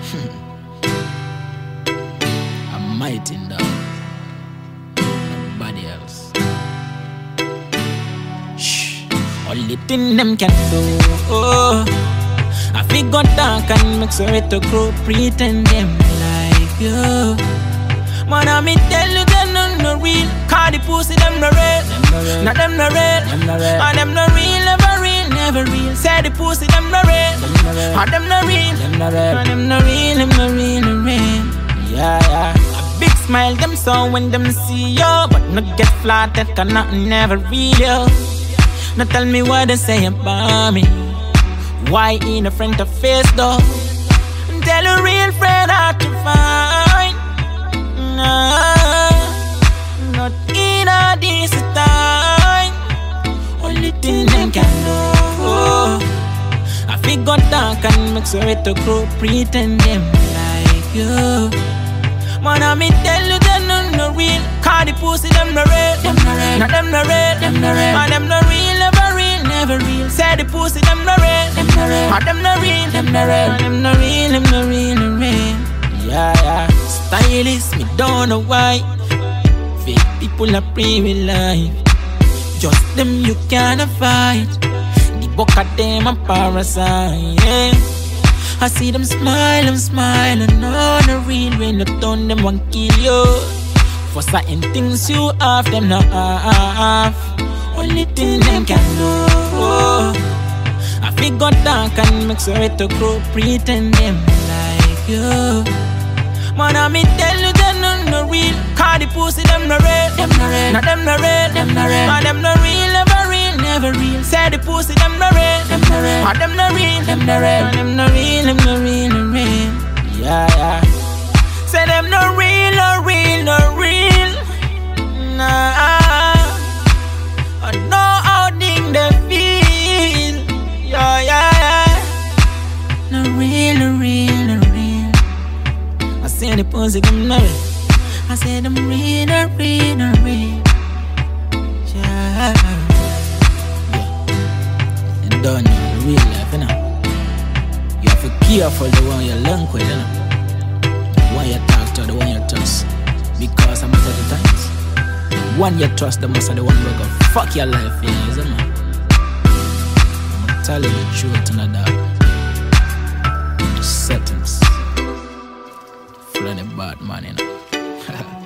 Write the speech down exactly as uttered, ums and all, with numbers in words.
I'm mighty dog. Nobody else. Shh. Only thing them can do. Oh, I figure dark and make sure it to grow. Pretend them like you. Man, I me tell you them not no real. Cause the pussy them no real. Not them no real. And them no real, never real, never real. Say the pussy them no real. And them no real. And them no real, them no real, no real. Yeah, yeah. A big smile them saw when them see you, but not get flattered cause nothing never real you. Now tell me what they say about me. Why in the front of face though? Tell a real friend how to find. Nah, not in a decent time. Only thing them can do. I figure dark and make sure it to grow. Pretend them like you. Man, I me tell you them no, no real. Cause the pussy them no real. Not them no real. And them no real, never real, never real. Say the pussy them no real. And them no real. And them no real, them no real, no real. Yeah, yeah. Stylist, me don't know why. Fake people are pre with life. Just them you can't fight. The book of them a parasite, yeah. I see them smile, them smile, and on the real when you turn them one kill you. For certain things you have, them not have. Only thing them can do. I figure dark and make sure it to grow. Pretend them like you. Man, I me tell you them no, no real. Cause the pussy them no real. Not them no real. And them no real, never real, never real. Say the pussy them no real. And them no real. And them no real, them no real, no real. Yeah, yeah. Say them no real, no real, no real. Nah, I know how things they feel. Yeah, yeah, yeah. No real, no real, no real. I say the pussy them no real. I say them real, no real, no real. Yeah, yeah. You don't know the real life, you know. You have to be careful the one you link with, you know. The one you talk to, the one you trust. Because I'm most of the times, the one you trust, the most of the one who go fuck your life, you know, isn't it? I'm tell you the truth, you know, dog. Settings. Full of the bad man, you know.